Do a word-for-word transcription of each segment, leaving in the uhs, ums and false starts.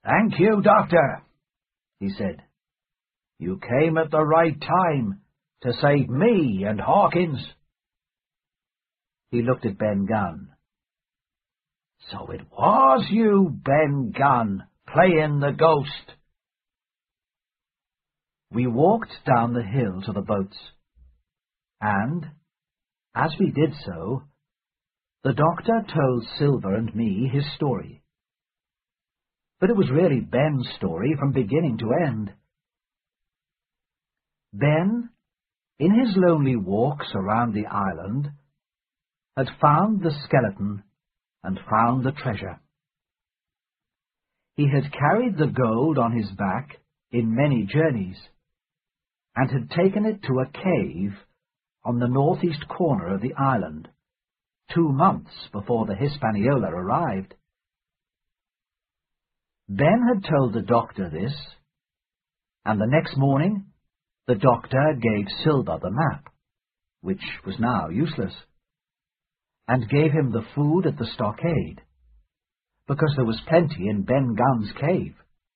"Thank you, Doctor," he said. "You came at the right time to save me and Hawkins." He looked at Ben Gunn. "So it was you, Ben Gunn, playing the ghost." We walked down the hill to the boats, and, as we did so, the Doctor told Silver and me his story. But it was really Ben's story from beginning to end. Ben, in his lonely walks around the island, had found the skeleton and found the treasure. He had carried the gold on his back in many journeys, and had taken it to a cave on the northeast corner of the island, two months before the Hispaniola arrived. Ben had told the Doctor this, and the next morning the Doctor gave Silver the map, which was now useless, and gave him the food at the stockade, because there was plenty in Ben Gunn's cave.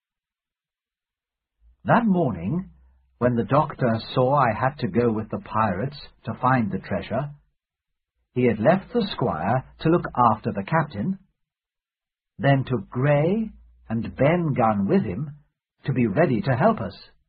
That morning, when the Doctor saw I had to go with the pirates to find the treasure, he had left the squire to look after the captain, then took Grey and Ben Gunn with him to be ready to help us.